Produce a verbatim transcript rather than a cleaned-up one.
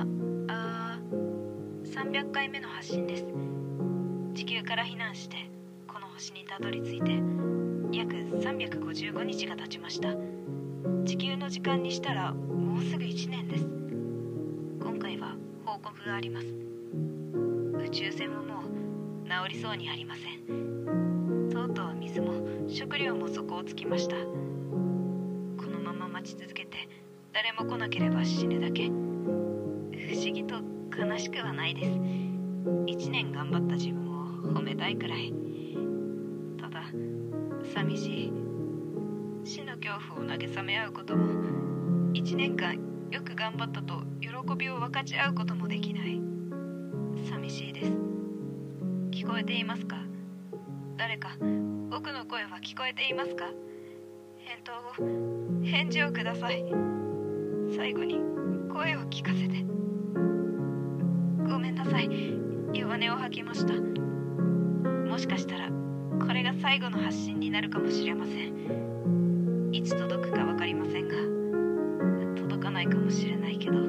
あーさんびゃっかいめの発信です。地球から避難してこの星にたどり着いて約さんびゃくごじゅうごにちが経ちました。地球の時間にしたらもうすぐいちねんです。今回は報告があります。宇宙船ももう治りそうにありません。とうとう水も食料も底をつきました。このまま待ち続けて誰も来なければ死ぬだけ。不思議と悲しくはないです。一年頑張った自分を褒めたいくらい。ただ寂しい。死の恐怖を慰め合うことも、一年間よく頑張ったと喜びを分かち合うこともできない。寂しいです。聞こえていますか？誰か僕の声は聞こえていますか？返答を、返事をください。最後に声を聞かせて。ごめんなさい、弱音を吐きました。もしかしたらこれが最後の発信になるかもしれません。いつ届くか分かりませんが、届かないかもしれないけど、